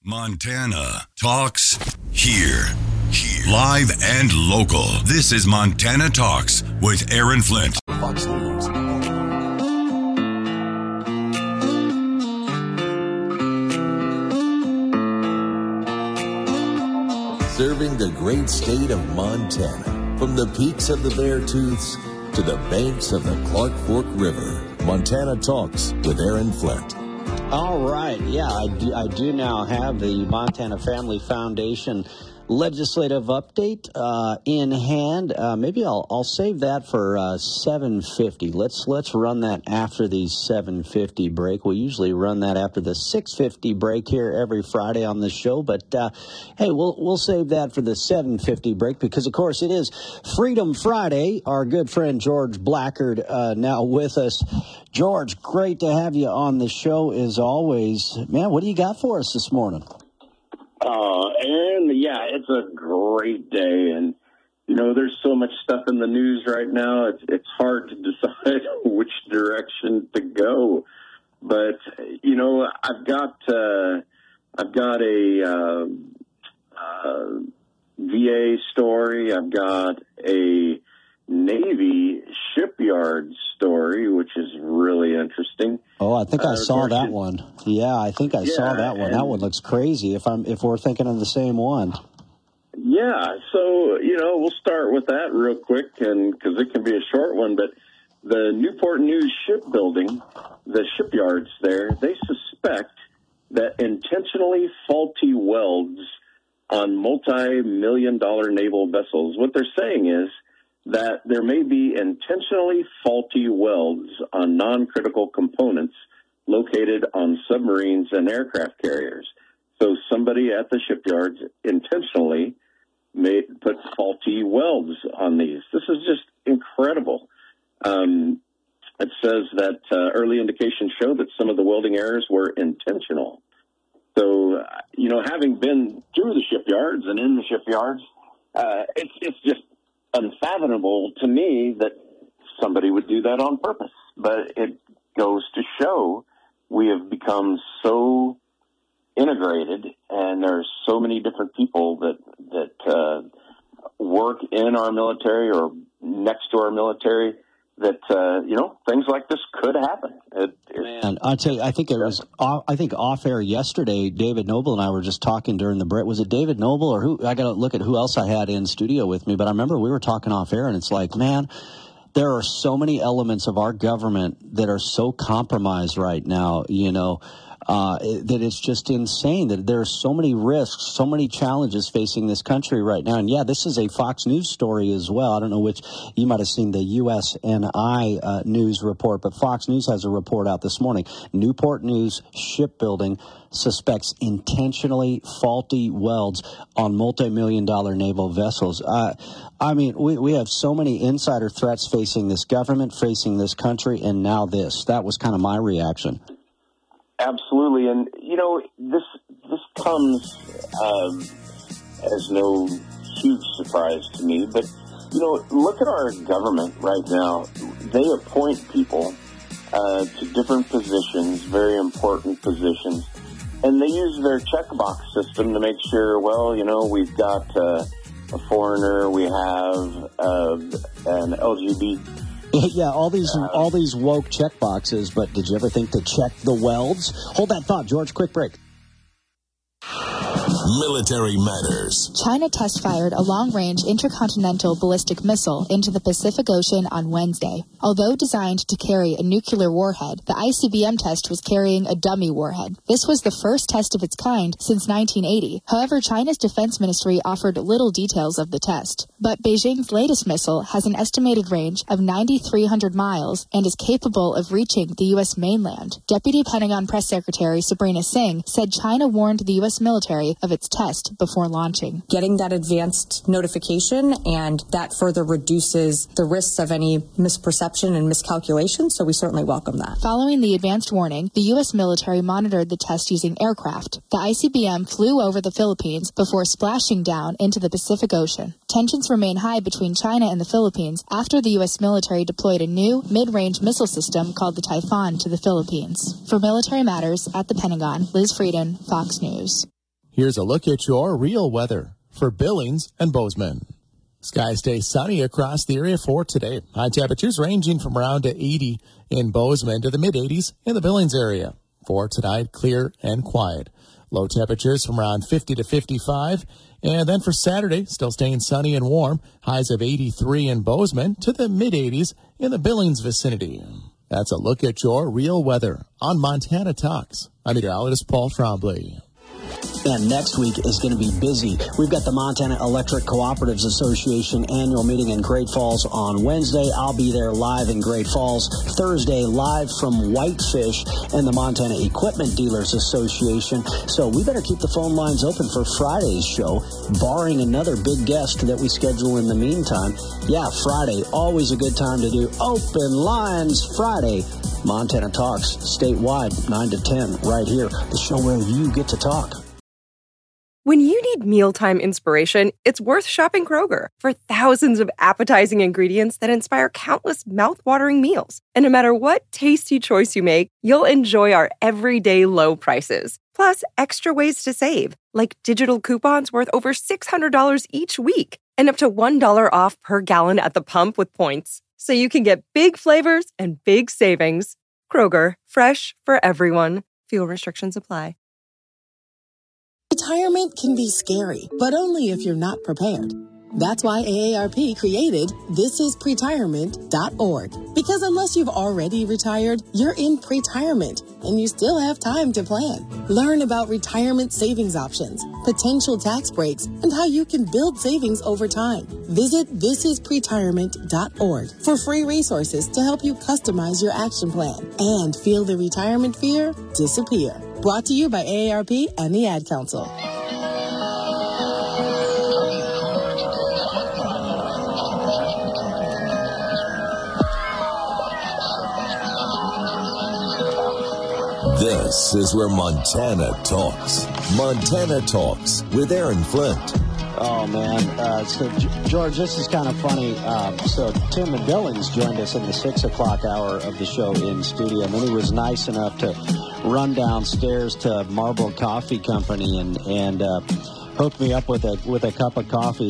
Montana Talks here. Live and local. This is Montana Talks with Aaron Flint. Fox News. Serving the great state of Montana, from the peaks of the Beartooths to the banks of the Clark Fork River. Montana Talks with Aaron Flint. All right. Yeah, I do now have the Montana Family Foundation legislative update in hand. Maybe I'll save that for 7:50. Let's run that after the 7:50 break. We usually run that after the 6:50 break here every Friday on the show. But hey, we'll save that for the 7:50 break because, of course, it is Freedom Friday. Our good friend George Blackard now with us. George, great to have you on the show as always. Man, what do you got for us this morning? Aaron, yeah, it's a great day, and there's so much stuff in the news right now. It's hard to decide which direction to go. But I've got a VA story. I've got a Navy shipyard story, which is really interesting. Oh, I think I saw that one. Yeah, I think I saw that one. That one looks crazy if we're thinking of the same one. Yeah, so, we'll start with that real quick, and because it can be a short one, but the Newport News Shipbuilding, the shipyards there, they suspect that intentionally faulty welds on multi-million-dollar naval vessels, what they're saying is that there may be intentionally faulty welds on non-critical components located on submarines and aircraft carriers. So somebody at the shipyards intentionally may put faulty welds on these. This is just incredible. It says that early indications show that some of the welding errors were intentional. So, having been through the shipyards and in the shipyards, it's just unfathomable to me that somebody would do that on purpose. But it goes to show we have become so integrated, and there's so many different people that work in our military or next to our military that things like this could happen. Man, I'll tell you, I think off air yesterday, David Noble and I were just talking during the break. Was it David Noble or who? I got to look at who else I had in studio with me, but I remember we were talking off air, and it's like, man, there are so many elements of our government that are so compromised right now, that it's just insane that there are so many risks, so many challenges facing this country right now. And yeah, this is a Fox News story as well. I don't know which, you might have seen the USNI news report, but Fox News has a report out this morning. Newport News Shipbuilding suspects intentionally faulty welds on multi-million-dollar naval vessels. We have so many insider threats facing this government, facing this country, and now this. That was kind of my reaction. Absolutely, and this comes as no huge surprise to me. But look at our government right now. They appoint people to different positions, very important positions, and they use their checkbox system to make sure. Well, we've got a foreigner, we have an LGBT. Yeah, all these woke check boxes, but did you ever think to check the welds? Hold that thought, George. Quick break. Military Matters. China test-fired a long-range intercontinental ballistic missile into the Pacific Ocean on Wednesday. Although designed to carry a nuclear warhead, the ICBM test was carrying a dummy warhead. This was the first test of its kind since 1980. However, China's defense ministry offered little details of the test. But Beijing's latest missile has an estimated range of 9,300 miles and is capable of reaching the U.S. mainland. Deputy Pentagon Press Secretary Sabrina Singh said China warned the U.S. military of its test before launching. Getting that advanced notification, and that further reduces the risks of any misperception and miscalculation, so we certainly welcome that. Following the advanced warning, the U.S. military monitored the test using aircraft. The ICBM flew over the Philippines before splashing down into the Pacific Ocean. Tensions remain high between China and the Philippines after the U.S. military deployed a new mid-range missile system called the Typhoon to the Philippines. For Military Matters at the Pentagon, Liz Frieden, Fox News. Here's a look at your real weather for Billings and Bozeman. Skies stay sunny across the area for today. High temperatures ranging from around to 80 in Bozeman to the mid-80s in the Billings area. For tonight, clear and quiet. Low temperatures from around 50 to 55. And then for Saturday, still staying sunny and warm. Highs of 83 in Bozeman to the mid-80s in the Billings vicinity. That's a look at your real weather on Montana Talks. I'm meteorologist Paul Trombley. And next week is going to be busy. We've got the Montana Electric Cooperatives Association annual meeting in Great Falls on Wednesday. I'll be there live in Great Falls. Thursday, live from Whitefish and the Montana Equipment Dealers Association. So we better keep the phone lines open for Friday's show, barring another big guest that we schedule in the meantime. Yeah, Friday, always a good time to do Open Lines Friday. Montana Talks, statewide, 9 to 10, right here. The show where you get to talk. When you need mealtime inspiration, it's worth shopping Kroger for thousands of appetizing ingredients that inspire countless mouth-watering meals. And no matter what tasty choice you make, you'll enjoy our everyday low prices. Plus, extra ways to save, like digital coupons worth over $600 each week and up to $1 off per gallon at the pump with points. So you can get big flavors and big savings. Kroger, fresh for everyone. Fuel restrictions apply. Retirement can be scary, but only if you're not prepared. That's why AARP created thisispretirement.org. Because unless you've already retired, you're in pretirement, and you still have time to plan. Learn about retirement savings options, potential tax breaks, and how you can build savings over time. Visit thisispretirement.org for free resources to help you customize your action plan and feel the retirement fear disappear. Brought to you by AARP and the Ad Council. This is where Montana talks. Montana Talks with Aaron Flint. Oh, man. So, George, this is kind of funny. So Tim and Billings joined us in the 6 o'clock hour of the show in studio, and then he was nice enough to run downstairs to Marble Coffee Company and hook me up with a cup of coffee.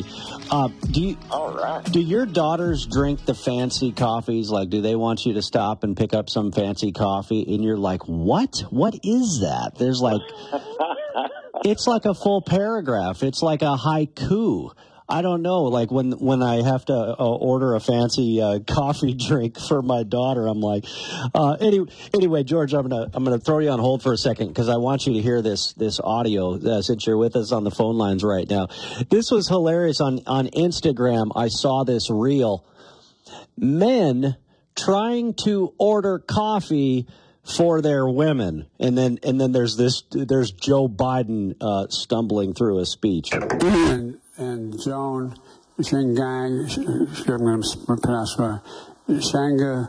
Do your daughters drink the fancy coffees? Like, do they want you to stop and pick up some fancy coffee? And you're like, what? What is that? There's like, it's like a full paragraph. It's like a haiku. I don't know. Like when I have to order a fancy coffee drink for my daughter, I'm like, anyway, George, I'm gonna throw you on hold for a second because I want you to hear this audio since you're with us on the phone lines right now. This was hilarious on Instagram. I saw this reel. Men trying to order coffee for their women, and then there's Joe Biden stumbling through a speech. And Joan Shingang, I'm going to pronounce her, Shanga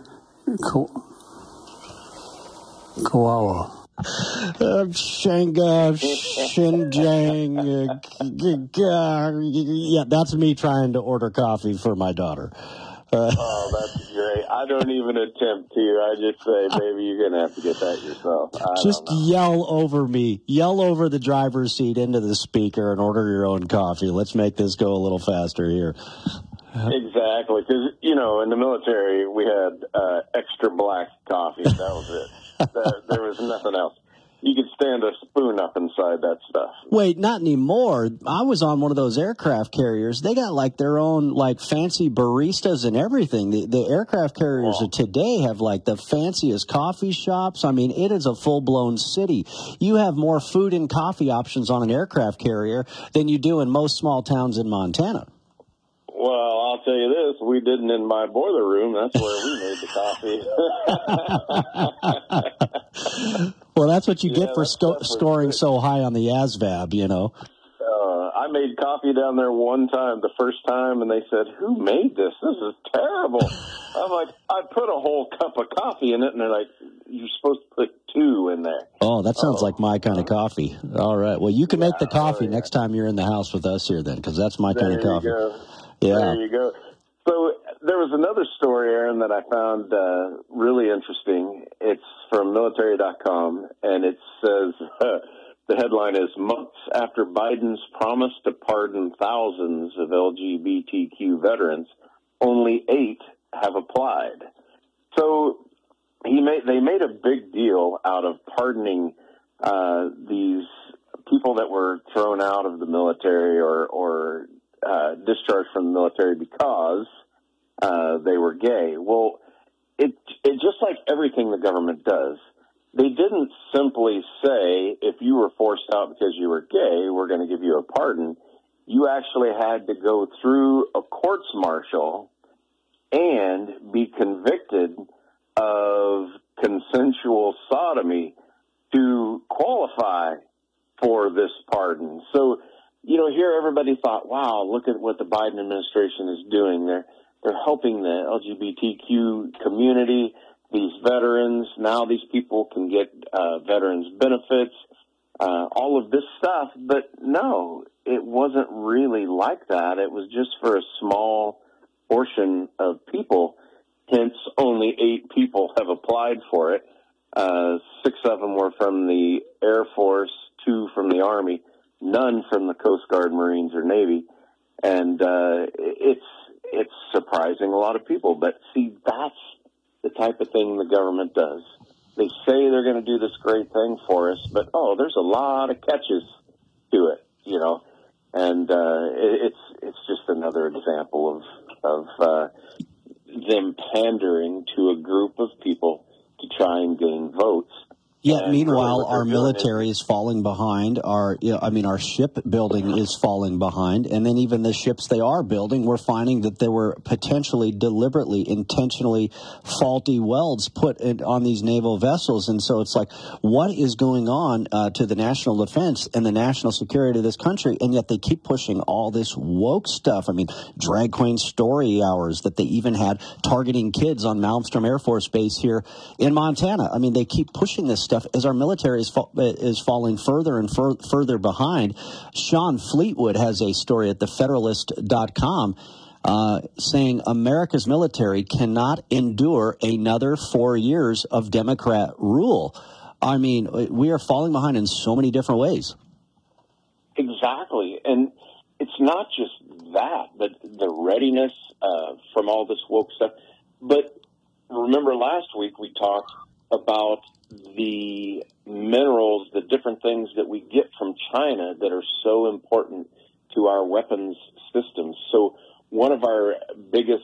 Kawawa. Shanga, Xinjiang. Yeah, that's me trying to order coffee for my daughter. Oh, that's great. I don't even attempt to. I just say, baby, you're going to have to get that yourself. Just yell over me. Yell over the driver's seat into the speaker and order your own coffee. Let's make this go a little faster here. Exactly. Because, in the military, we had extra black coffee. That was it. There was nothing else. You could stand a spoon up inside that stuff. Wait, not anymore. I was on one of those aircraft carriers. They got like their own like fancy baristas and everything. The aircraft carriers of today have like the fanciest coffee shops. I mean, it is a full-blown city. You have more food and coffee options on an aircraft carrier than you do in most small towns in Montana. Well, I'll tell you this, we didn't in my boiler room. That's where we made the coffee. Well, that's what you get for scoring so high on the ASVAB, I made coffee down there one time, the first time, and they said, who made this? This is terrible. I'm like, I put a whole cup of coffee in it, and they're like, you're supposed to put 2 in there. Oh, that sounds like my kind of coffee. All right. Well, you can make the coffee next time you're in the house with us here then, because that's my kind of coffee. Yeah. There you go. So there was another story, Aaron, that I found really interesting. It's from military.com, and it says, The headline is months after Biden's promise to pardon thousands of LGBTQ veterans, only 8 have applied. So they made a big deal out of pardoning these people that were thrown out of the military or discharged from the military because they were gay. Well, it just like everything the government does, they didn't simply say, if you were forced out because you were gay, we're going to give you a pardon. You actually had to go through a courts martial and be convicted of consensual sodomy to qualify for this pardon. So, here everybody thought, wow, look at what the Biden administration is doing. They're helping the LGBTQ community, these veterans. Now these people can get veterans benefits, all of this stuff. But no, it wasn't really like that. It was just for a small portion of people. Hence, only 8 people have applied for it. 6 of them were from the Air Force, 2 from the Army, none from the Coast Guard, Marines, or Navy. And it's surprising a lot of people. But see, that's the type of thing the government does. They say they're going to do this great thing for us, but there's a lot of catches to it, And it's just another example of them pandering to a group of people to try and gain votes. Yet, meanwhile, our military is falling behind. Our shipbuilding is falling behind. And then even the ships they are building, we're finding that there were potentially deliberately, intentionally faulty welds put on these naval vessels. And so it's like, what is going on to the national defense and the national security of this country? And yet they keep pushing all this woke stuff. I mean, drag queen story hours that they even had targeting kids on Malmstrom Air Force Base here in Montana. I mean, they keep pushing this stuff as our military is falling further and further behind. Sean Fleetwood has a story at thefederalist.com saying America's military cannot endure another 4 years of Democrat rule. I mean, we are falling behind in so many different ways. Exactly. And it's not just that, but the readiness from all this woke stuff. But remember last week we talked about the minerals, the different things that we get from China that are so important to our weapons systems. So one of our biggest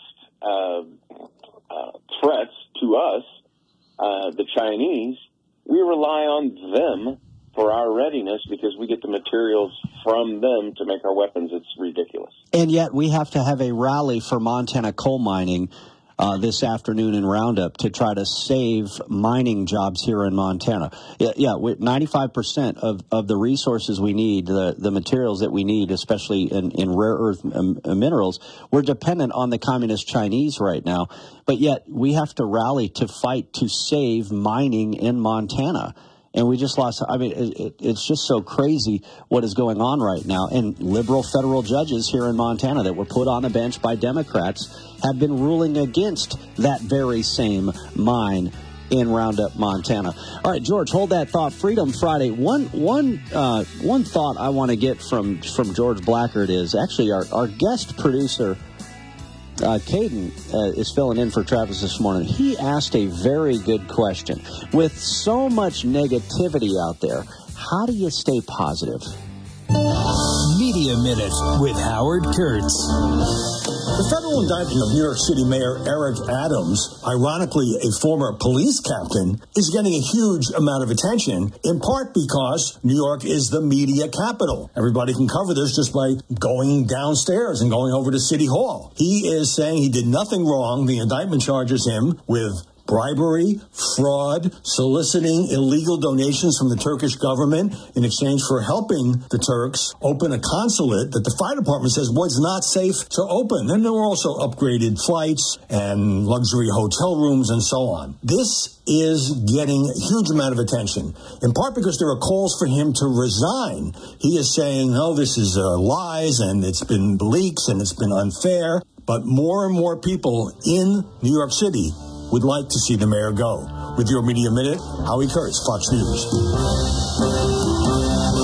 threats to us, the Chinese, we rely on them for our readiness because we get the materials from them to make our weapons. It's ridiculous. And yet we have to have a rally for Montana coal mining this afternoon in Roundup to try to save mining jobs here in Montana. Yeah, 95% of the resources we need, the materials that we need, especially in rare earth minerals, we're dependent on the communist Chinese right now. But yet we have to rally to fight to save mining in Montana. And we just lost. I mean, it's just so crazy what is going on right now. And liberal federal judges here in Montana that were put on the bench by Democrats have been ruling against that very same mine in Roundup, Montana. All right, George, hold that thought. Freedom Friday. One thought I want to get from George Blackard is actually our guest producer, Caden, is filling in for Travis this morning. He asked a very good question. With so much negativity out there, how do you stay positive? Media Minute with Howard Kurtz. The federal indictment of New York City Mayor Eric Adams, ironically a former police captain, is getting a huge amount of attention, in part because New York is the media capital. Everybody can cover this just by going downstairs and going over to City Hall. He is saying he did nothing wrong. The indictment charges him with bribery, fraud, soliciting illegal donations from the Turkish government in exchange for helping the Turks open a consulate that the fire department says was not safe to open. And there were also upgraded flights and luxury hotel rooms and so on. This is getting a huge amount of attention, in part because there are calls for him to resign. He is saying, no, this is lies and it's been leaks and it's been unfair. But more and more people in New York City would like to see the mayor go. With your Media Minute, Howie Kurtz, Fox News.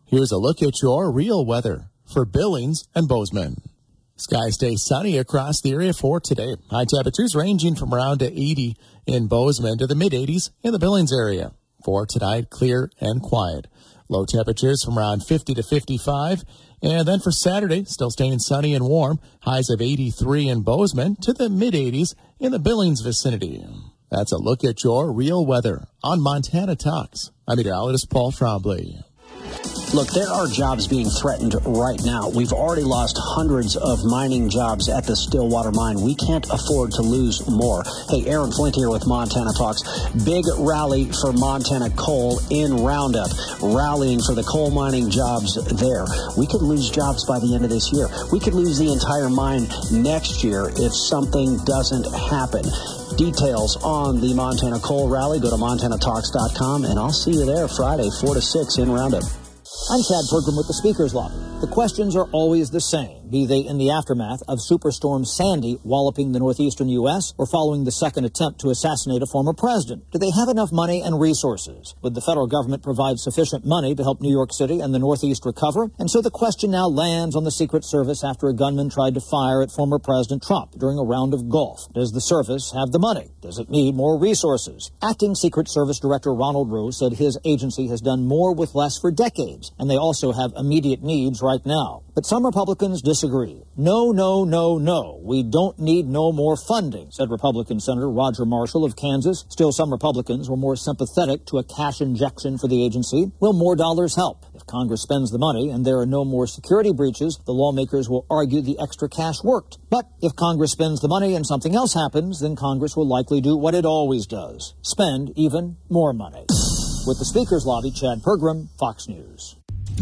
Here's a look at your real weather for Billings and Bozeman. Skies stay sunny across the area for today. High temperatures ranging from around to 80 in Bozeman to the mid-80s in the Billings area. For tonight, clear and quiet. Low temperatures from around 50 to 55. And then for Saturday, still staying sunny and warm. Highs of 83 in Bozeman to the mid-80s in the Billings vicinity. That's a look at your real weather on Montana Talks. I'm meteorologist Paul Trombley. Look, there are jobs being threatened right now. We've already lost hundreds of mining jobs at the Stillwater mine. We can't afford to lose more. Hey, Aaron Flint here with Montana Talks. Big rally for Montana coal in Roundup, rallying for the coal mining jobs there. We could lose jobs by the end of this year. We could lose the entire mine next year if something doesn't happen. Details on the Montana Coal Rally, go to MontanaTalks.com, and I'll see you there Friday, 4 to 6 in Roundup. I'm Chad Pergram with the Speaker's Lobby. The questions are always the same, be they in the aftermath of Superstorm Sandy walloping the northeastern U.S. or following the second attempt to assassinate a former president. Do they have enough money and resources? Would the federal government provide sufficient money to help New York City and the Northeast recover? And so the question now lands on the Secret Service after a gunman tried to fire at former President Trump during a round of golf. Does the service have the money? Does it need more resources? Acting Secret Service Director Ronald Rowe said his agency has done more with less for decades, and they also have immediate needs right now. But some Republicans disagree. No, no, no, no. We don't need no more funding, said Republican Senator Roger Marshall of Kansas. Still, some Republicans were more sympathetic to a cash injection for the agency. Will more dollars help? If Congress spends the money and there are no more security breaches, the lawmakers will argue the extra cash worked. But if Congress spends the money and something else happens, then Congress will likely do what it always does, spend even more money. With the Speaker's Lobby, Chad Pergram, Fox News.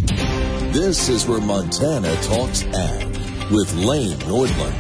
This is where Montana Talks Ag with Lane Nordlund.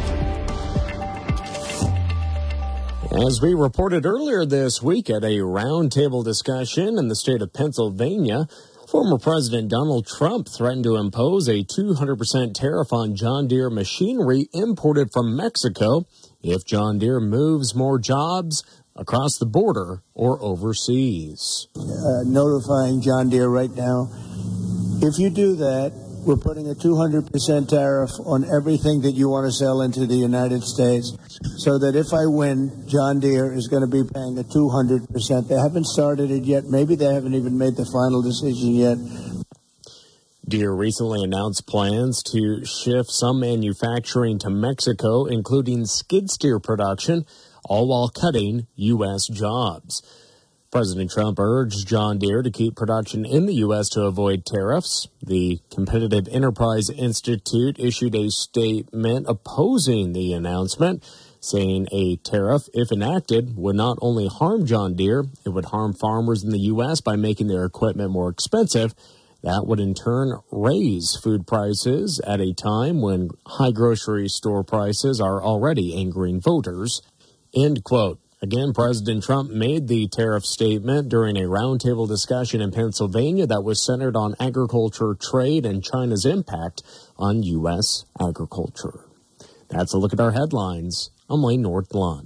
As we reported earlier this week at a roundtable discussion in the state of Pennsylvania, former President Donald Trump threatened to impose a 200% tariff on John Deere machinery imported from Mexico if John Deere moves more jobs across the border or overseas. Notifying John Deere right now, if you do that, we're putting a 200% tariff on everything that you want to sell into the United States, so that if I win, John Deere is going to be paying a 200%. They haven't started it yet. Maybe they haven't even made the final decision yet. Deere recently announced plans to shift some manufacturing to Mexico, including skid steer production, all while cutting U.S. jobs. President Trump urged John Deere to keep production in the U.S. to avoid tariffs. The Competitive Enterprise Institute issued a statement opposing the announcement, saying a tariff, if enacted, would not only harm John Deere, it would harm farmers in the U.S. by making their equipment more expensive. That would in turn raise food prices at a time when high grocery store prices are already angering voters. End quote. Again, President Trump made the tariff statement during a roundtable discussion in Pennsylvania that was centered on agriculture, trade, and China's impact on U.S. agriculture. That's a look at our headlines. I'm Lane Nordlund.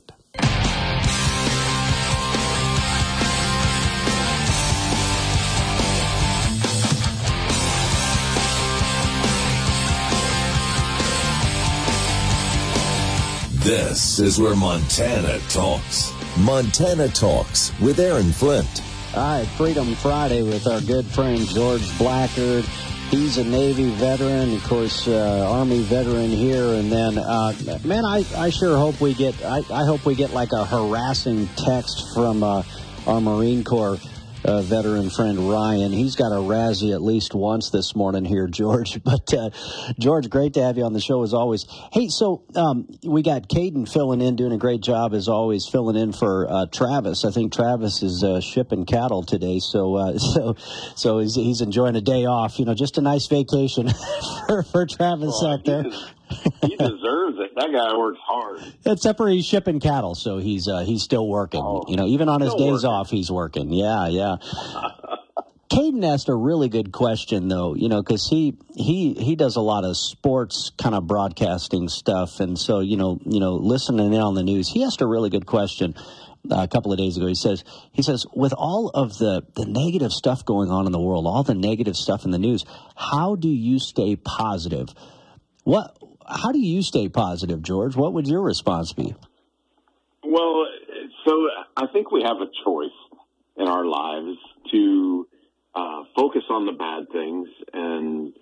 This is where Montana talks. Montana Talks with Aaron Flint. All right, Freedom Friday with our good friend George Blackard. He's a Navy veteran, of course, Army veteran here. And then, man, I sure hope we get, I hope we get like a harassing text from our Marine Corps veteran friend Ryan. He's got a Razzie at least once this morning here, George. But George, great to have you on the show as always. Hey, so we got Caden filling in, doing a great job as always, filling in for Travis. I think Travis is shipping cattle today, so he's enjoying a day off. You know, just a nice vacation for Travis out there. He deserves it. That guy works hard. Except for he's shipping cattle, so he's still working. Oh, you know, even on his days off, he's working. Yeah. Caden asked a really good question, though, you know, because he does a lot of sports kind of broadcasting stuff, and so you know, listening in on the news, he asked a really good question. a couple of days ago. He says, with all of the negative stuff going on in the world, all the negative stuff in the news, how do you stay positive? How do you stay positive, George? What would your response be? Well, so I think we have a choice in our lives to focus on the bad things and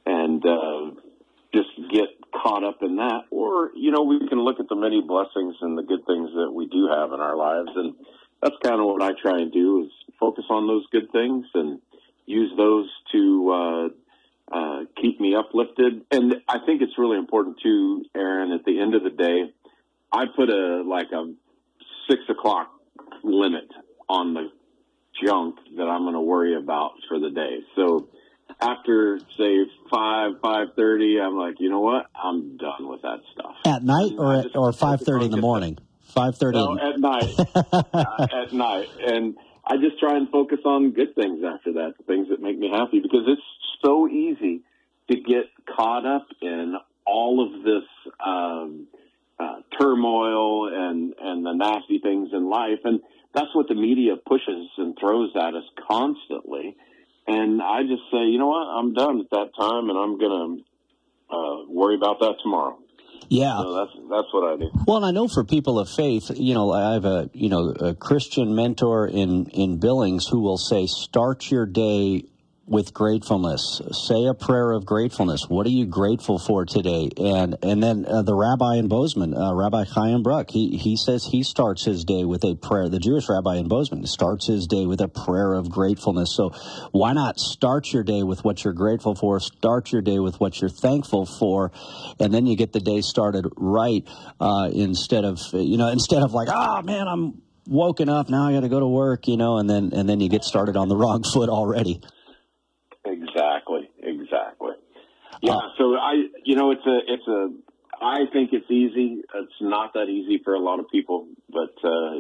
just get caught up in that, or we can look at the many blessings and the good things that we do have in our lives, and that's kind of what I try and do, is focus on those good things and use those to keep me uplifted. And I think it's really important too, Aaron, at the end of the day, I put a 6 o'clock limit on the junk that I'm going to worry about for the day. So after, say, 5:30, I'm like, you know what? I'm done with that stuff. At night or 5:30 in the morning? 5:30. No, at night. At night. And I just try and focus on good things after that, things that make me happy, because it's so easy to get caught up in all of this turmoil and the nasty things in life. And that's what the media pushes and throws at us constantly. And I just say, you know what, I'm done at that time, and I'm going to worry about that tomorrow. Yeah. So that's what I do. Well, and I know for people of faith, I have a Christian mentor in Billings who will say, start your day with gratefulness. Say a prayer of gratefulness. What are you grateful for today? And then the rabbi in Bozeman, Rabbi Chaim Bruck, he says he starts his day with a prayer. The Jewish rabbi in Bozeman starts his day with a prayer of gratefulness. So why not start your day with what you're grateful for? Start your day with what you're thankful for, and then you get the day started right. Instead of like, man, I'm woken up now, I got to go to work, and then you get started on the wrong foot already. Exactly. Yeah. So I think it's easy. It's not that easy for a lot of people, but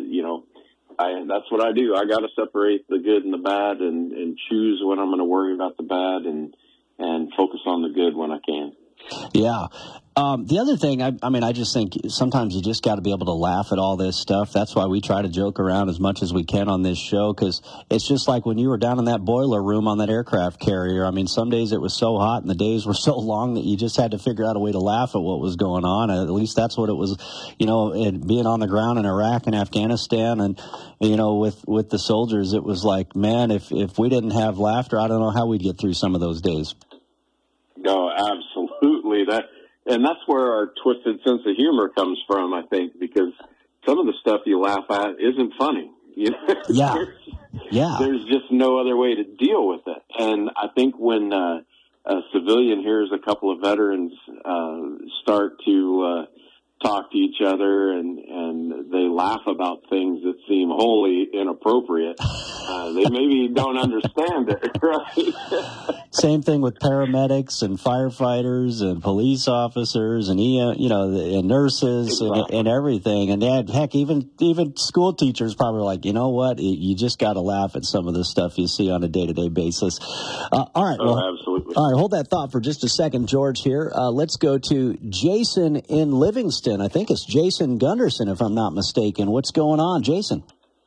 that's what I do. I got to separate the good and the bad and choose when I'm going to worry about the bad and focus on the good when I can. Yeah. The other thing, I just think sometimes you just got to be able to laugh at all this stuff. That's why we try to joke around as much as we can on this show, because it's just like when you were down in that boiler room on that aircraft carrier. I mean, some days it was so hot and the days were so long that you just had to figure out a way to laugh at what was going on. At least that's what it was, being on the ground in Iraq and Afghanistan and, with the soldiers. It was like, man, if we didn't have laughter, I don't know how we'd get through some of those days. No, absolutely. That's where our twisted sense of humor comes from, I think, because some of the stuff you laugh at isn't funny. Yeah. There's just no other way to deal with it. And I think when a civilian hears a couple of veterans start to talk to each other and they laugh about things that seem wholly inappropriate, they maybe don't understand it, right? Same thing with paramedics and firefighters and police officers and and nurses. Exactly. and everything. And heck, even school teachers probably are like, you know what? You just got to laugh at some of the stuff you see on a day-to-day basis. All right. Absolutely. All right. Hold that thought for just a second, George. Here, let's go to Jason in Livingston. I think it's Jason Gunderson, if I'm not mistaken. What's going on, Jason?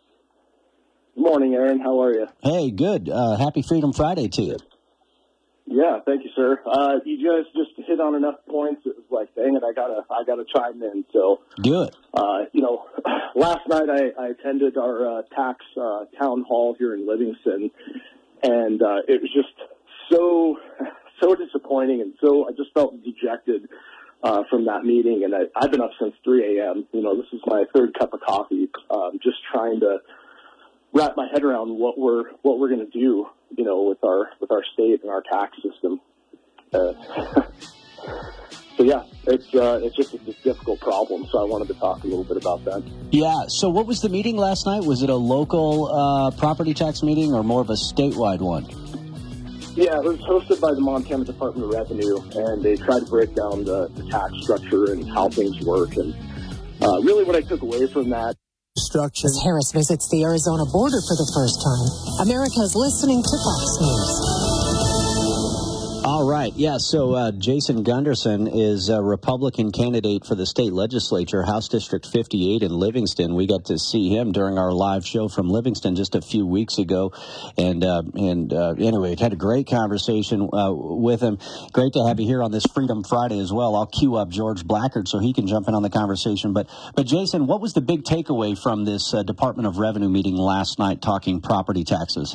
Good morning, Aaron. How are you? Hey, good. Happy Freedom Friday to you. Yeah, thank you, sir. You guys just hit on enough points. It was like, dang it, I gotta chime in. So do it. Last night I attended our tax town hall here in Livingston, and it was just so disappointing, and I just felt dejected from that meeting. And I've been up since 3 a.m. This is my third cup of coffee. Just trying to wrap my head around what we're going to do, with our state and our tax system. So yeah, it's just a difficult problem. So I wanted to talk a little bit about that. Yeah. So what was the meeting last night? Was it a local property tax meeting or more of a statewide one? Yeah, it was hosted by the Montana Department of Revenue, and they tried to break down the tax structure and how things work. And really, what I took away from that. As Harris visits the Arizona border for the first time, America's listening to Fox News. All right. Yeah. So Jason Gunderson is a Republican candidate for the state legislature, House District 58 in Livingston. We got to see him during our live show from Livingston just a few weeks ago. And anyway, had a great conversation with him. Great to have you here on this Freedom Friday as well. I'll cue up George Blackard so he can jump in on the conversation. But Jason, what was the big takeaway from this Department of Revenue meeting last night talking property taxes?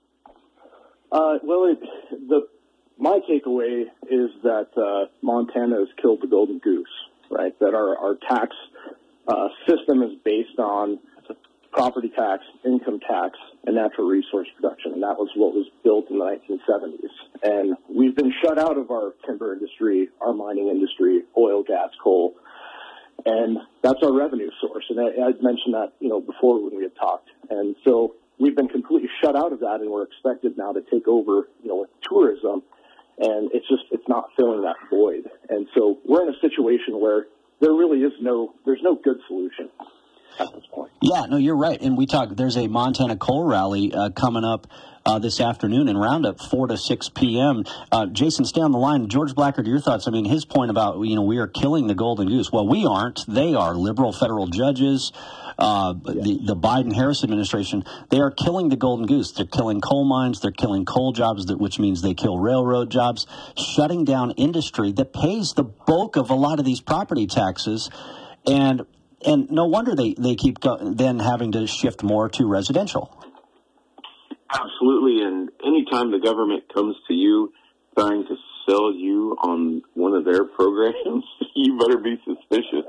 My takeaway is that Montana has killed the golden goose, right? That our tax system is based on property tax, income tax, and natural resource production, and that was what was built in the 1970s. And we've been shut out of our timber industry, our mining industry, oil, gas, coal, and that's our revenue source. And I'd mentioned that, before when we had talked. And so we've been completely shut out of that, and we're expected now to take over, with tourism. And it's not filling that void. And so we're in a situation where there really is there's no good solution at this point. Yeah, no, you're right. And there's a Montana coal rally coming up this afternoon in Roundup, 4 to 6 p.m. Jason, stay on the line. George Blackard, your thoughts? I mean, his point about, we are killing the golden goose. Well, we aren't. They are. Liberal federal judges, the Biden-Harris administration, they are killing the golden goose. They're killing coal mines. They're killing coal jobs, which means they kill railroad jobs, shutting down industry that pays the bulk of a lot of these property taxes. And no wonder they keep then having to shift more to residential. Absolutely, and anytime the government comes to you trying to sell you on one of their programs, you better be suspicious.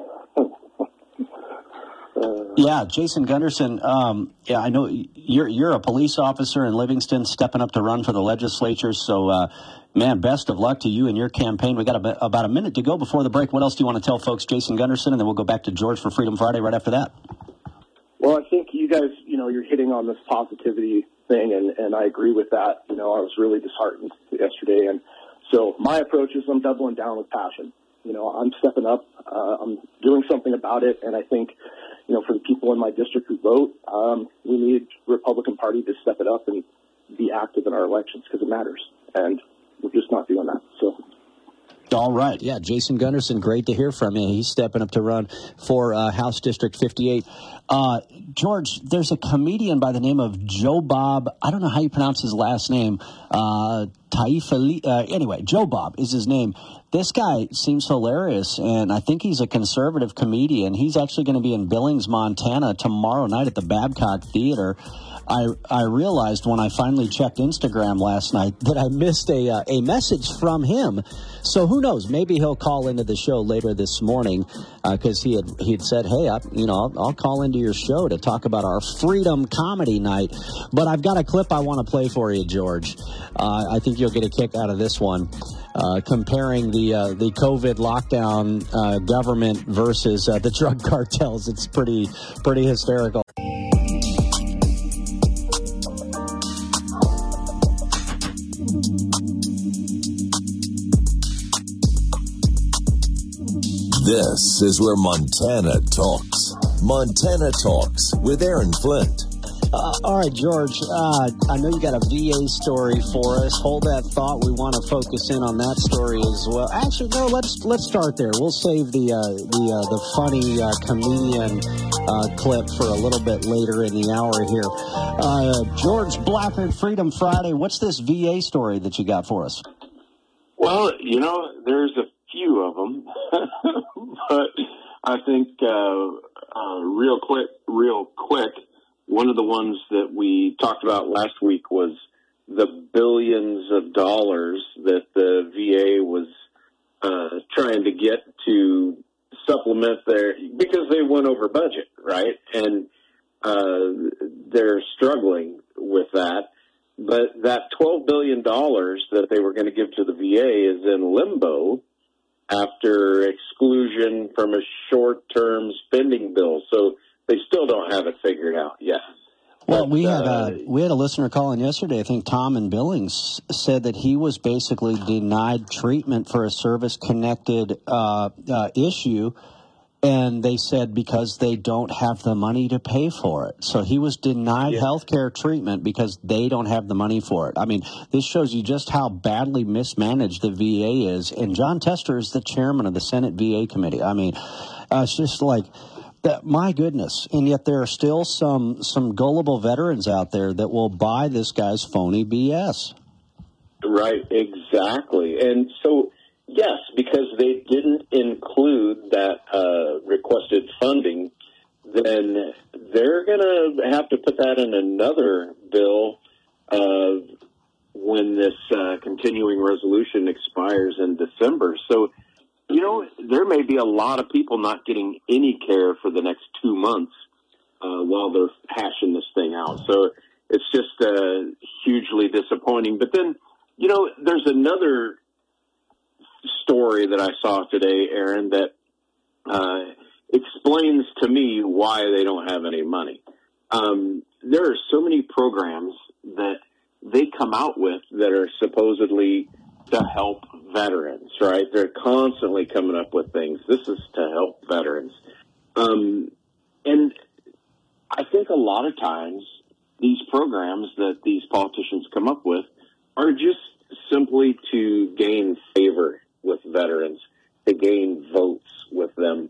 Yeah, Jason Gunderson, I know you're a police officer in Livingston stepping up to run for the legislature, so, man, best of luck to you and your campaign. We got about a minute to go before the break. What else do you want to tell folks, Jason Gunderson, and then we'll go back to George for Freedom Friday right after that? Well, I think you guys, you're hitting on this positivity thing, and I agree with that. I was really disheartened yesterday, and so my approach is I'm doubling down with passion. I'm stepping up, I'm doing something about it, and I think, for the people in my district who vote, we need the Republican Party to step it up and be active in our elections because it matters, and we're just not doing that, so... All right. Yeah, Jason Gunderson, great to hear from you. He's stepping up to run for House District 58. George, there's a comedian by the name of Joe Bob. I don't know how you pronounce his last name. Anyway, Joe Bob is his name. This guy seems hilarious, and I think he's a conservative comedian. He's actually going to be in Billings, Montana tomorrow night at the Babcock Theater. I realized when I finally checked Instagram last night that I missed a message from him. So who knows? Maybe he'll call into the show later this morning because he had said, "Hey, I'll call into your show to talk about our Freedom Comedy Night." But I've got a clip I want to play for you, George. I think you'll get a kick out of this one. Comparing the COVID lockdown government versus the drug cartels. It's pretty hysterical. This is where Montana talks. Montana Talks with Aaron Flint. All right, George, I know you got a VA story for us. Hold that thought. We want to focus in on that story as well. Actually, no, let's start there. We'll save the funny comedian clip for a little bit later in the hour here. George Blackard, Freedom Friday. What's this VA story that you got for us? Well, there's a few of them, but I think real quick, one of the ones that we talked about last week was the billions of dollars that the VA was trying to get to supplement because they went over budget, right? And they're struggling with that. But that $12 billion that they were going to give to the VA is in limbo after exclusion from a short-term spending bill. So they still don't have it figured out yet. Well, we had a listener call in yesterday. I think Tom in Billings said that he was basically denied treatment for a service-connected issue, And they said because they don't have the money to pay for it. So he was denied health care treatment because they don't have the money for it. I mean, this shows you just how badly mismanaged the VA is. And John Tester is the chairman of the Senate VA committee. I mean, it's just like, that, my goodness. And yet there are still some gullible veterans out there that will buy this guy's phony BS. Right, exactly. And so, yes, because they didn't include that requested funding, then they're going to have to put that in another bill when this continuing resolution expires in December. So, you know, there may be a lot of people not getting any care for the next 2 months while they're hashing this thing out. So it's just hugely disappointing. But then, you know, there's another story that I saw today, Aaron, that explains to me why they don't have any money. There are so many programs that they come out with that are supposedly to help veterans, right? They're constantly coming up with things. This is to help veterans. And I think a lot of times these programs that these politicians come up with are just simply to gain favor with veterans, to gain votes with them.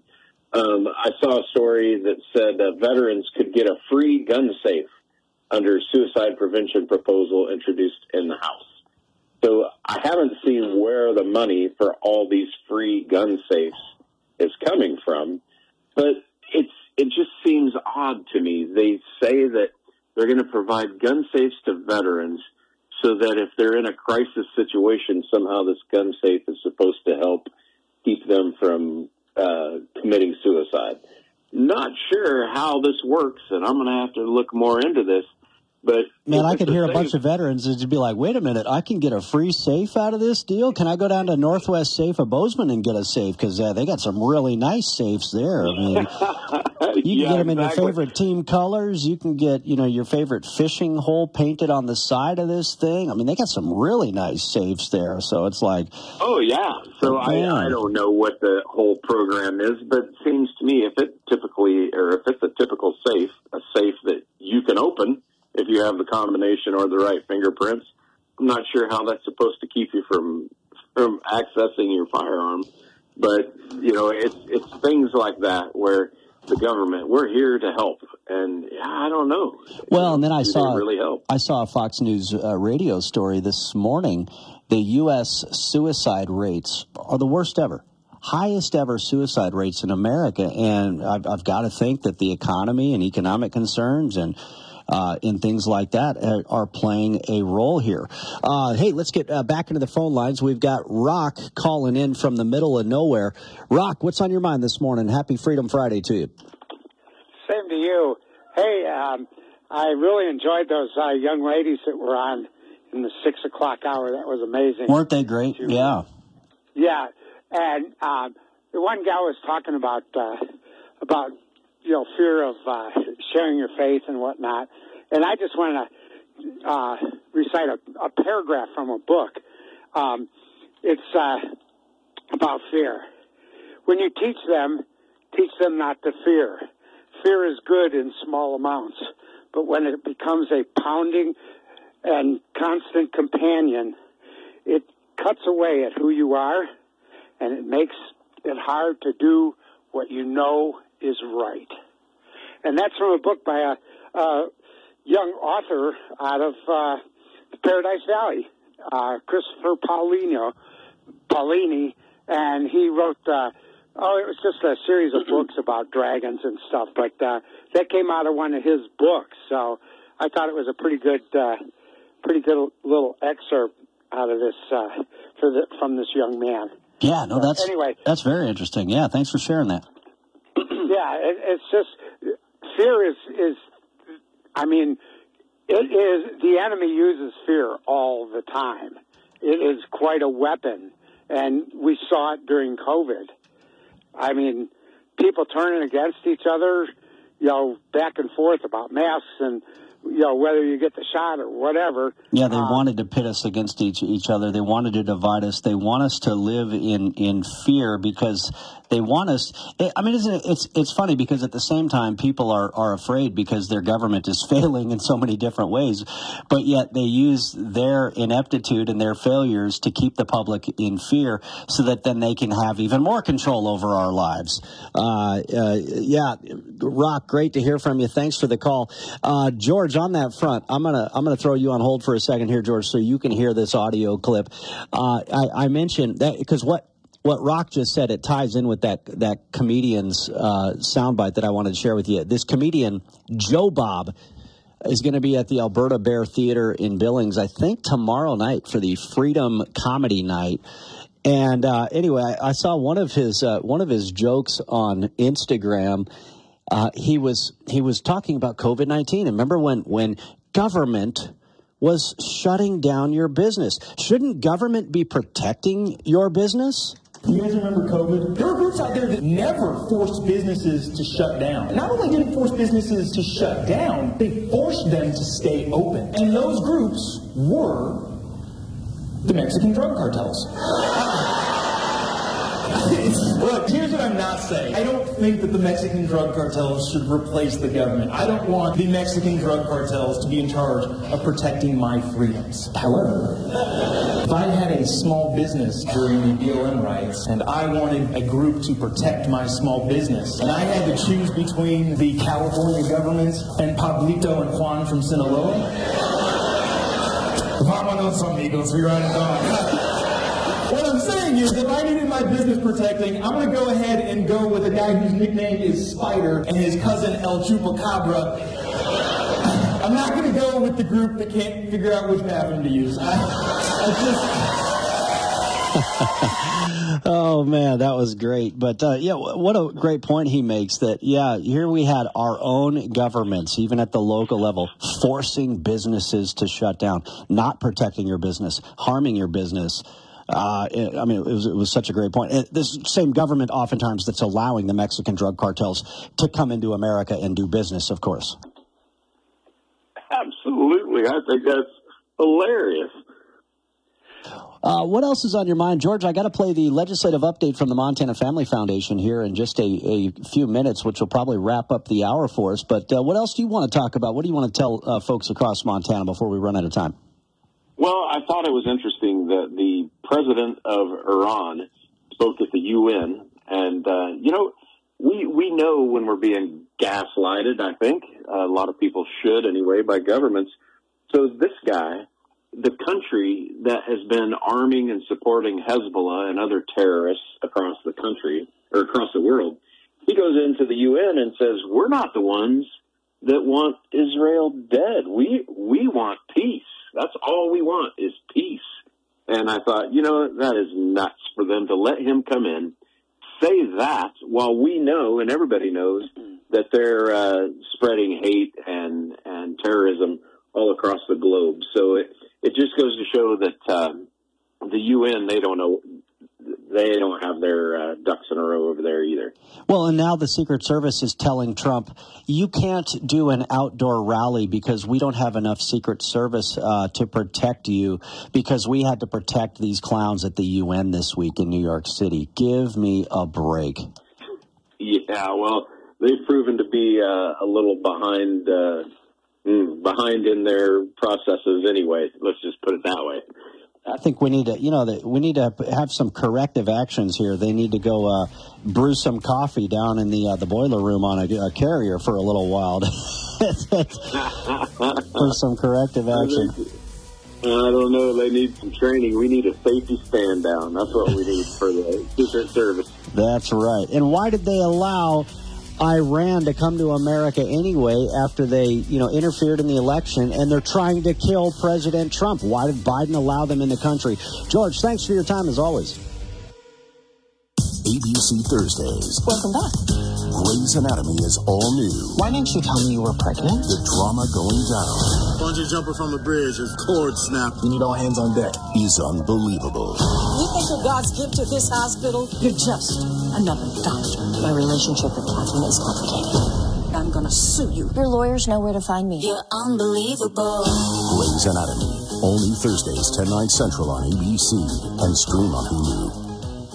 I saw a story that said veterans could get a free gun safe under suicide prevention proposal introduced in the House. So I haven't seen where the money for all these free gun safes is coming from, but it just seems odd to me. They say that they're going to provide gun safes to veterans so that if they're in a crisis situation, somehow this gun safe is supposed to help keep them from committing suicide. Not sure how this works, and I'm going to have to look more into this. But man, I could hear a bunch of veterans that'd be like, wait a minute, I can get a free safe out of this deal? Can I go down to Northwest Safe of Bozeman and get a safe? Because they got some really nice safes there. I mean, you can get them in your favorite team colors. You can get, your favorite fishing hole painted on the side of this thing. I mean, they got some really nice safes there. So it's like... Oh, yeah. So I don't know what the whole program is, but it seems to me if it's a typical safe, a safe that you can open, if you have the combination or the right fingerprints, I'm not sure how that's supposed to keep you from accessing your firearm. But, it's things like that where the government, we're here to help. And I don't know. Well, and then I saw really help? I saw a Fox News radio story this morning. The U.S. suicide rates are the worst ever. Highest ever suicide rates in America. And I've got to think that the economy and economic concerns and things like that are playing a role here. Hey, let's get back into the phone lines. We've got Rock calling in from the middle of nowhere. Rock, what's on your mind this morning? Happy Freedom Friday to you. Same to you. Hey, I really enjoyed those young ladies that were on in the 6 o'clock hour. That was amazing. Weren't they great? Yeah. Yeah. And the one guy was talking about fear of sharing your faith and whatnot. And I just want to recite a paragraph from a book. It's about fear. When you teach them not to fear. Fear is good in small amounts, but when it becomes a pounding and constant companion, it cuts away at who you are, and it makes it hard to do what you know is right. And that's from a book by a young author out of Paradise Valley, Christopher Paolini, and he wrote, it was just a series of books about dragons and stuff, but that came out of one of his books, so I thought it was a pretty good little excerpt out of this from this young man. Yeah, no, that's very interesting. Yeah, thanks for sharing that. Yeah, it's just fear is the enemy uses fear all the time. It is quite a weapon, and we saw it during COVID. I mean, people turning against each other, back and forth about masks and whether you get the shot or whatever. Yeah, they wanted to pit us against each other. They wanted to divide us. They want us to live in fear because they want us. I mean, it's funny because at the same time, people are afraid because their government is failing in so many different ways, but yet they use their ineptitude and their failures to keep the public in fear so that then they can have even more control over our lives. Yeah, Rock, great to hear from you. Thanks for the call. George, on that front, I'm gonna throw you on hold for a second here, George, so you can hear this audio clip. I mentioned that because what Rock just said, it ties in with that comedian's soundbite that I wanted to share with you. This comedian, Joe Bob, is going to be at the Alberta Bear Theater in Billings, I think tomorrow night for the Freedom Comedy Night. And anyway, I saw one of his jokes on Instagram. He was talking about COVID-19. And remember when government was shutting down your business? Shouldn't government be protecting your business? You guys remember COVID? There were groups out there that never forced businesses to shut down. Not only didn't force businesses to shut down, they forced them to stay open. And those groups were the Mexican drug cartels. Look, here's what I'm not saying. I don't think that the Mexican drug cartels should replace the government. I don't want the Mexican drug cartels to be in charge of protecting my freedoms. However, if I had a small business during the BLM riots and I wanted a group to protect my small business, and I had to choose between the California government and Pablito and Juan from Sinaloa, vámonos amigos, we ride it on. What I'm saying is, if I needed my business protecting, I'm going to go ahead and go with a guy whose nickname is Spider and his cousin El Chupacabra. I'm not going to go with the group that can't figure out which bathroom to use. Oh, man, that was great. But, yeah, what a great point he makes that, yeah, here we had our own governments, even at the local level, forcing businesses to shut down, not protecting your business, harming your business. I mean, it was such a great point. This same government oftentimes that's allowing the Mexican drug cartels to come into America and do business, of course. Absolutely. I think that's hilarious. What else is on your mind? George, I got to play the legislative update from the Montana Family Foundation here in just a few minutes, which will probably wrap up the hour for us. But what else do you want to talk about? What do you want to tell folks across Montana before we run out of time? Well, I thought it was interesting that the president of Iran spoke at the UN. And, we know when we're being gaslighted, I think. A lot of people should anyway by governments. So this guy, the country that has been arming and supporting Hezbollah and other terrorists across the country or across the world, he goes into the UN and says, we're not the ones that want Israel dead. We want peace. That's all we want is peace. And I thought, that is nuts for them to let him come in, say that while we know and everybody knows that they're spreading hate and terrorism all across the globe. So it just goes to show that the UN, they don't have their ducks in a row over there either. Well, and now the Secret Service is telling Trump, you can't do an outdoor rally because we don't have enough Secret Service to protect you because we had to protect these clowns at the UN this week in New York City. Give me a break. Yeah, well, they've proven to be a little behind in their processes anyway. Let's just put it that way. I think we need to, have some corrective actions here. They need to go brew some coffee down in the boiler room on a carrier for a little while for some corrective action. I don't know. They need some training. We need a safety stand down. That's what we need for the Secret Service. That's right. And why did they allow Iran to come to America anyway after they, interfered in the election, and they're trying to kill President Trump? Why did Biden allow them in the country? George, thanks for your time as always. ABC Thursdays. Welcome back. Grey's Anatomy is all new. Why didn't you tell me you were pregnant? The drama going down. Bungee jumping from a bridge, his cord snapped. You need all hands on deck. Is unbelievable. You think you're God's gift to this hospital? You're just another doctor. My relationship with Catherine is complicated. I'm gonna sue you. Your lawyers know where to find me. You're unbelievable. Grey's Anatomy. Only Thursdays, 10, 9 Central on ABC and stream on Hulu.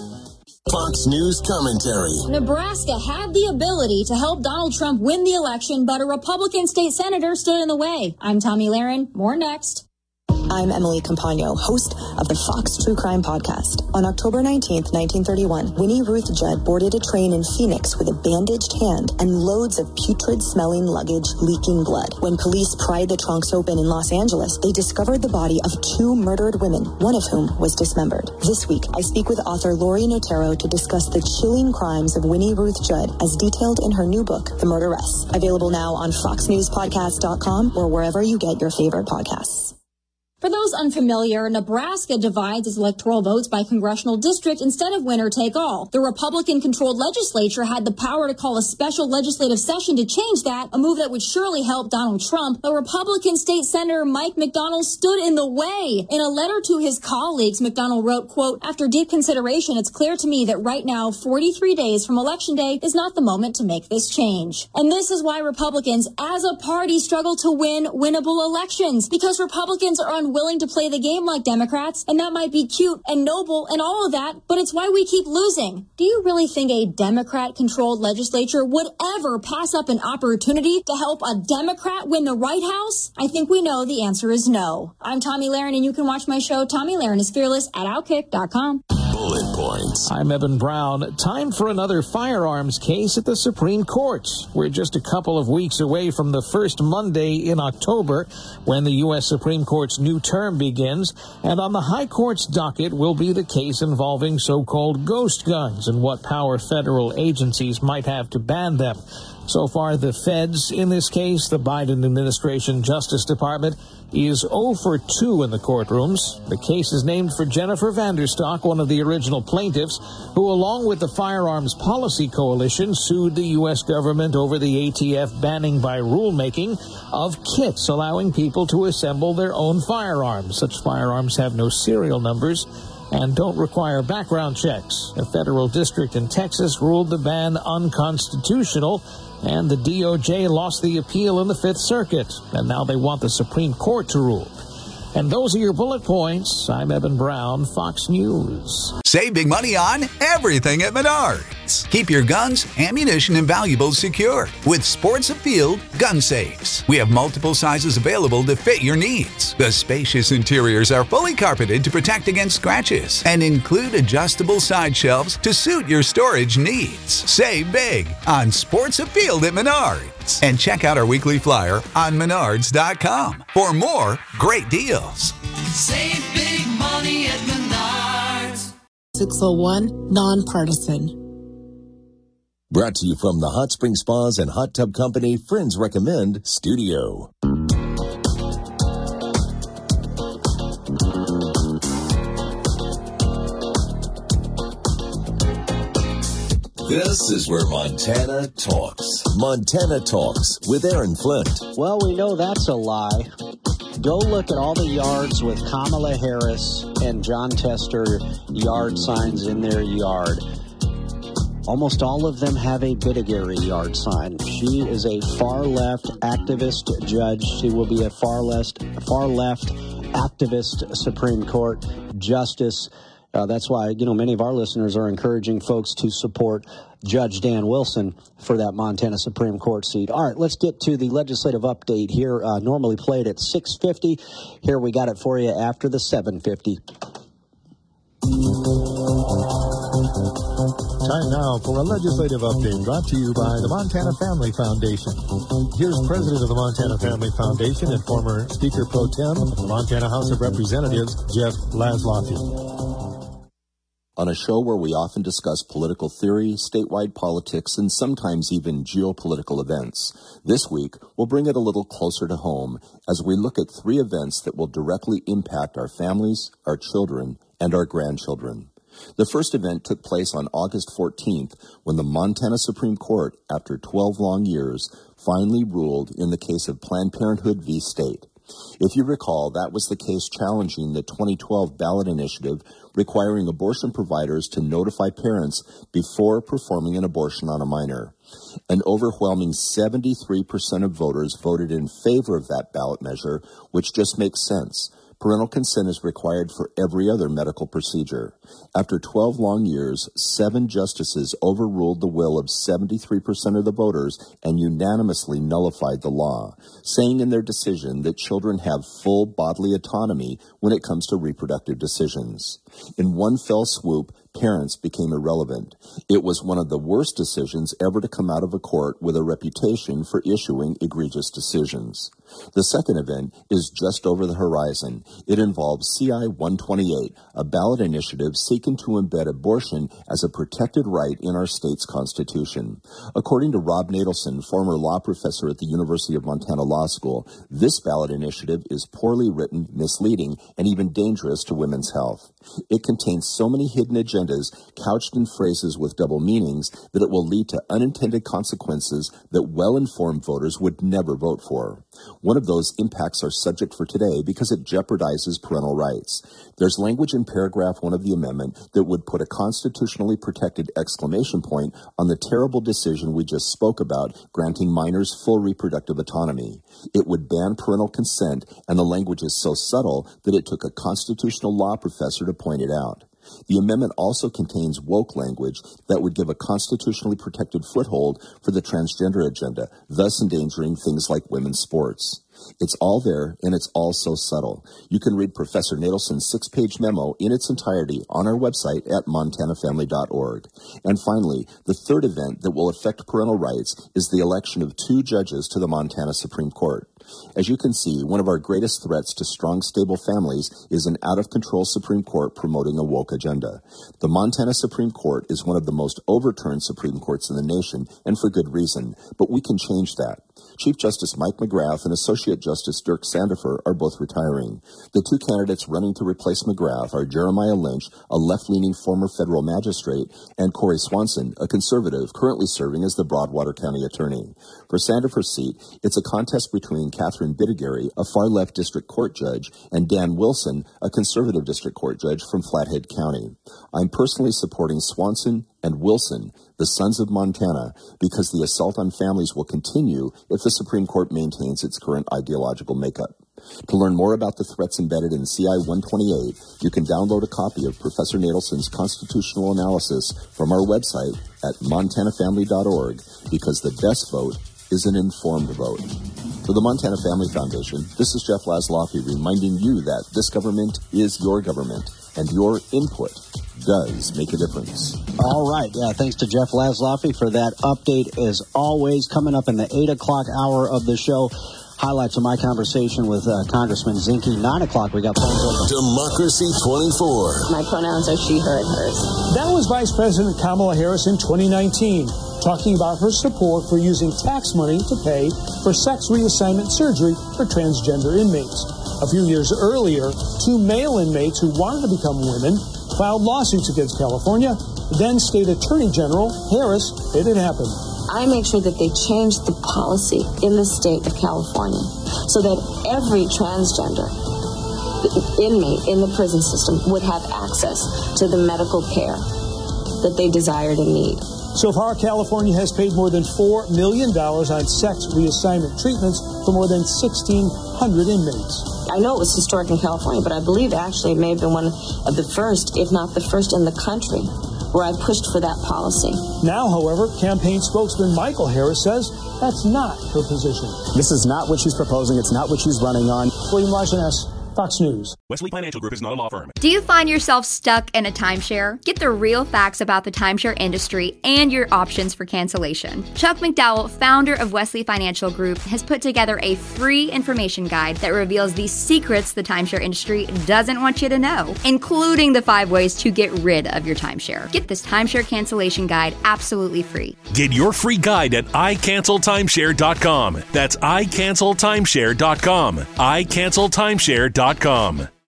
Fox News commentary. Nebraska had the ability to help Donald Trump win the election, but a Republican state senator stood in the way. I'm Tommy Lahren. More next. I'm Emily Campagno, host of the Fox True Crime Podcast. On October 19th, 1931, Winnie Ruth Judd boarded a train in Phoenix with a bandaged hand and loads of putrid-smelling luggage leaking blood. When police pried the trunks open in Los Angeles, they discovered the body of 2 murdered women, one of whom was dismembered. This week, I speak with author Lori Notaro to discuss the chilling crimes of Winnie Ruth Judd as detailed in her new book, The Murderess. Available now on foxnewspodcast.com or wherever you get your favorite podcasts. For those unfamiliar, Nebraska divides its electoral votes by congressional district instead of winner take all. The Republican-controlled legislature had the power to call a special legislative session to change that, a move that would surely help Donald Trump. But Republican State Senator Mike McDonald stood in the way. In a letter to his colleagues, McDonald wrote, quote, "After deep consideration, it's clear to me that right now, 43 days from Election Day, is not the moment to make this change." And this is why Republicans, as a party, struggle to win winnable elections, because Republicans are unwilling to play the game like Democrats, and that might be cute and noble and all of that, but it's why we keep losing. Do you really think a Democrat-controlled legislature would ever pass up an opportunity to help a Democrat win the White House? I think we know the answer is no. I'm Tommy Lahren, and you can watch my show, Tommy Lahren is Fearless, at Outkick.com. Bullet points. I'm Evan Brown. Time for another firearms case at the Supreme Court. We're just a couple of weeks away from the first Monday in October when the U.S. Supreme Court's new term begins, and on the High Court's docket will be the case involving so-called ghost guns and what power federal agencies might have to ban them. So far, the feds in this case, the Biden administration Justice Department, is 0 for 2 in the courtrooms. The case is named for Jennifer Vanderstock, one of the original plaintiffs, who, along with the Firearms Policy Coalition, sued the U.S. government over the ATF banning by rulemaking of kits allowing people to assemble their own firearms. Such firearms have no serial numbers and don't require background checks. A federal district in Texas ruled the ban unconstitutional, and the DOJ lost the appeal in the Fifth Circuit, and now they want the Supreme Court to rule. And those are your bullet points. I'm Evan Brown, Fox News. Save big money on everything at Menards. Keep your guns, ammunition, and valuables secure with Sports Appeal gun safes. We have multiple sizes available to fit your needs. The spacious interiors are fully carpeted to protect against scratches and include adjustable side shelves to suit your storage needs. Save big on Sports Appeal at Menards. And check out our weekly flyer on Menards.com for more great deals. Save big money at Menards. 601 Nonpartisan. Brought to you from the Hot Spring Spas and Hot Tub Company Friends Recommend Studio. This is where Montana talks. Montana Talks with Aaron Flint. Well, we know that's a lie. Go look at all the yards with Kamala Harris and John Tester yard signs in their yard. Almost all of them have a Bittigary yard sign. She is a far-left activist judge. She will be a far-left activist Supreme Court justice. That's why, many of our listeners are encouraging folks to support Judge Dan Wilson for that Montana Supreme Court seat. All right, let's get to the legislative update here, normally played at 6:50. Here we got it for you after the 7:50. Time now for a legislative update brought to you by the Montana Family Foundation. Here's President of the Montana Family Foundation and former Speaker Pro Tem of the Montana House of Representatives, Jeff Laszloffy. On a show where we often discuss political theory, statewide politics, and sometimes even geopolitical events, this week we'll bring it a little closer to home as we look at 3 events that will directly impact our families, our children, and our grandchildren. The first event took place on August 14th when the Montana Supreme Court, after 12 long years, finally ruled in the case of Planned Parenthood v. State. If you recall, that was the case challenging the 2012 ballot initiative requiring abortion providers to notify parents before performing an abortion on a minor. An overwhelming 73% of voters voted in favor of that ballot measure, which just makes sense. Parental consent is required for every other medical procedure. After 12 long years, 7 justices overruled the will of 73% of the voters and unanimously nullified the law, saying in their decision that children have full bodily autonomy when it comes to reproductive decisions. In one fell swoop, parents became irrelevant. It was one of the worst decisions ever to come out of a court with a reputation for issuing egregious decisions. The second event is just over the horizon. It involves CI 128, a ballot initiative seeking to embed abortion as a protected right in our state's constitution. According to Rob Natelson, former law professor at the University of Montana Law School, this ballot initiative is poorly written, misleading, and even dangerous to women's health. It contains so many hidden agendas couched in phrases with double meanings that it will lead to unintended consequences that well-informed voters would never vote for. One of those impacts our subject for today because it jeopardizes parental rights. There's language in paragraph 1 of the amendment that would put a constitutionally protected exclamation point on the terrible decision we just spoke about, granting minors full reproductive autonomy. It would ban parental consent, and the language is so subtle that it took a constitutional law professor to point it out. The amendment also contains woke language that would give a constitutionally protected foothold for the transgender agenda, thus endangering things like women's sports. It's all there, and it's all so subtle. You can read Professor Natelson's 6-page memo in its entirety on our website at montanafamily.org. And finally, the third event that will affect parental rights is the election of 2 judges to the Montana Supreme Court. As you can see, one of our greatest threats to strong, stable families is an out-of-control Supreme Court promoting a woke agenda. The Montana Supreme Court is one of the most overturned Supreme Courts in the nation, and for good reason, but we can change that. Chief Justice Mike McGrath and Associate Justice Dirk Sandifer are both retiring. The 2 candidates running to replace McGrath are Jeremiah Lynch, a left-leaning former federal magistrate, and Corey Swanson, a conservative currently serving as the Broadwater County Attorney. For Sandifer's seat, it's a contest between Catherine Bittigary, a far-left district court judge, and Dan Wilson, a conservative district court judge from Flathead County. I'm personally supporting Swanson and Wilson, the sons of Montana, because the assault on families will continue if the Supreme Court maintains its current ideological makeup. To learn more about the threats embedded in CI 128, you can download a copy of Professor Natelson's constitutional analysis from our website at montanafamily.org, because the best vote is an informed vote. For the Montana Family Foundation, this is Jeff Laszloffy reminding you that this government is your government, and your input does make a difference. All right. Yeah, thanks to Jeff Laszloffy for that update. As always, coming up in the 8 o'clock hour of the show, highlights of my conversation with Congressman Zinke. 9 o'clock, we got phones open. Democracy 24. My pronouns are she, her, and hers. That was Vice President Kamala Harris in 2019, talking about her support for using tax money to pay for sex reassignment surgery for transgender inmates. A few years earlier, 2 male inmates who wanted to become women filed lawsuits against California. Then State Attorney General Harris made it happen. I make sure that they change the policy in the state of California so that every transgender inmate in the prison system would have access to the medical care that they desired and need. So far, California has paid more than $4 million on sex reassignment treatments for more than 1,600 inmates. I know it was historic in California, but I believe actually it may have been one of the first, if not the first in the country, where I pushed for that policy. Now, however, campaign spokesman Michael Harris says that's not her position. This is not what she's proposing. It's not what she's running on. William Larson-S, Fox News. Wesley Financial Group is not a law firm. Do you find yourself stuck in a timeshare? Get the real facts about the timeshare industry and your options for cancellation. Chuck McDowell, founder of Wesley Financial Group, has put together a free information guide that reveals the secrets the timeshare industry doesn't want you to know, including the 5 ways to get rid of your timeshare. Get this timeshare cancellation guide absolutely free. Get your free guide at iCancelTimeshare.com. That's iCancelTimeshare.com. iCancelTimeshare.com.